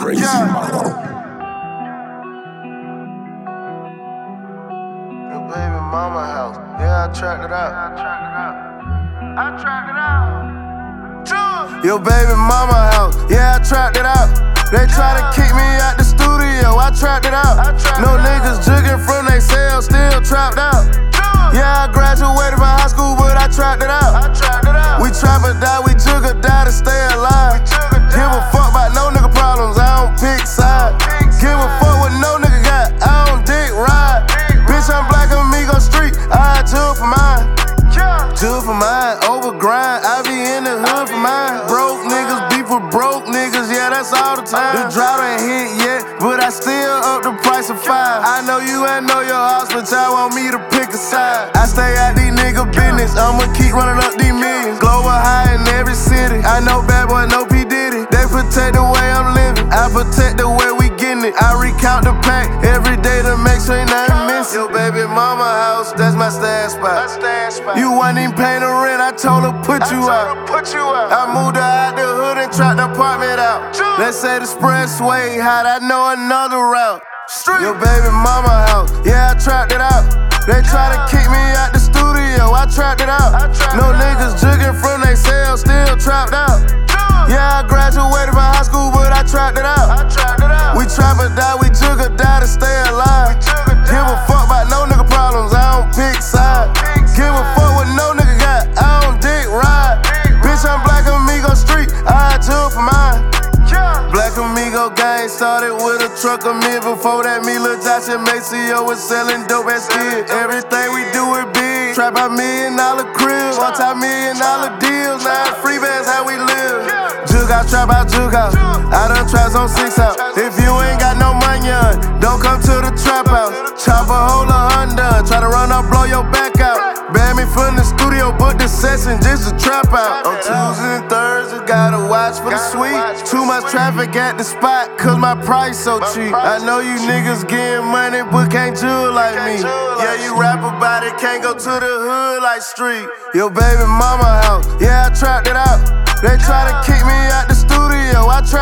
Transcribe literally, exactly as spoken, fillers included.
Crazy yeah. Mama. Your baby mama house. Yeah, I tracked it out. I tracked it out. I tracked it out. Your baby mama house. Yeah, I tracked it out. They try to kick me out the studio. I tracked it out. No niggas jigging from they cell, still trapped out. Yeah, I graduated from high school, but I tracked it out. We trap or die, we jug or die to stay alive. Give a fuck about no nigga problems, I don't pick sides. Give a fuck what no nigga got, I don't dick ride. Bitch, I'm black amigo street, I jug for mine. Jug for mine, over grind, I be in the hood for mine. Broke niggas beef with broke niggas, yeah, that's all the time. The drought ain't hit yet, but I still up the price of five. I know you ain't know your house, but y'all want me to pick a side. I stay out these nigga business, I'ma keep running up these millions. Global high in every city, I know bad boy, no P Diddy. They protect the way I'm living, I protect the way we getting it. I recount the pack every day to make sure ain't nothing missing. Your baby mama house, that's my stash spot. You wasn't even paying the rent, I told her put you out. I moved her out the hood and tracked the apartment out. Let's say the expressway hot, I know another route. Your baby mama house, yeah, I tracked it out. They try to kick me out the studio, I tracked it out. No niggas jigging from they cell, still trapped out. Yeah, I graduated from high school, but I tracked it out. We trap or die, we jug or die to stay alive. Give a fuck about no nigga problems, I don't pick sides. Give a fuck what no nigga got, I don't dick ride. Bitch, I'm black amigo street, I jug for mine. Black Amigo gang started with a truck of men. Before that, me, Lil Josh and Maceo was selling dope as kids. Everything we do is big. Trap out million dollar crib, multi-million dollar deals. Now free bands, how we live. Jug out, trap out, jug out. I done traps on six out. If you ain't got no money on, don't come to the trap house. Chop a hole of Honda, try to run up, blow your back out. Ban me from the studio, book the session just to trap out. On Tuesdays and Thursdays, gotta watch for the sweet. Too much traffic at the spot, cause my price so cheap. I know you niggas getting money, but can't jug like me. Yeah, you rap about it, can't go to the hood like street. Your baby mama house, yeah, I tracked it out. They try to kick me out the studio, I tracked